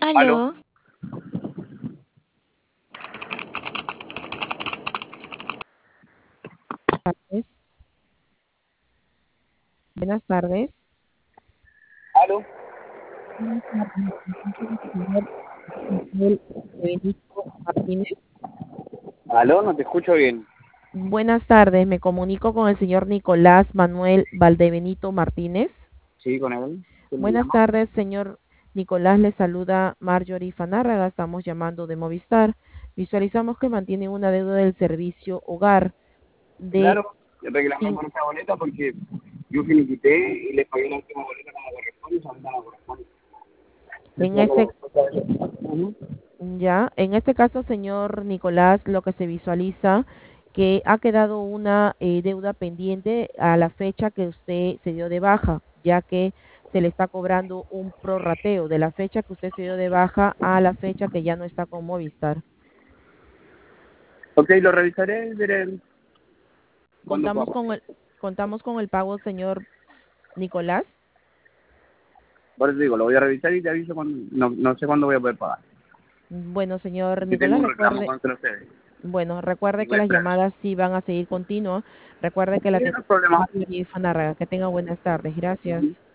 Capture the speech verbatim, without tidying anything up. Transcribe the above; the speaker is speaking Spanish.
Aló, Aló, tardes. Buenas tardes. aló, Buenas tardes. Señor Manuel Benito Martínez. aló, no te escucho bien. Buenas tardes. Me comunico con el señor Nicolás Manuel Valdebenito Martínez. Sí, con él. ¿Quién me Buenas llama? tardes, señor Nicolás. Le saluda Marjorie Fanárraga. Estamos llamando de Movistar. Visualizamos que mantiene una deuda del servicio hogar de Claro, yo reclamé cin- por esa boleta porque yo finiquité y les pagué la última boleta como corresponde y ahorita no corresponde. en Esperando la este respuesta de ellos. Ujú. Ya, en este caso, señor Nicolás, lo que se visualiza que ha quedado una eh, deuda pendiente a la fecha que usted se dio de baja, ya que se le está cobrando un prorrateo de la fecha que usted se dio de baja a la fecha que ya no está con Movistar. Ok, lo revisaré y veré cuándo pueda Contamos pasar. con el, contamos con el pago, señor Nicolás. Por eso digo, lo voy a revisar y te aviso cuando, no, no sé cuándo voy a poder pagar. Bueno, señor Porque tengo Nicolás, un reclamo recuerde, contra ustedes. bueno, Y recuerde que voy a las esperar. llamadas sí van a seguir continuas. Recuerde que la Sí, atención no hay problema. es Fanarraga. Que tenga buenas tardes. Gracias.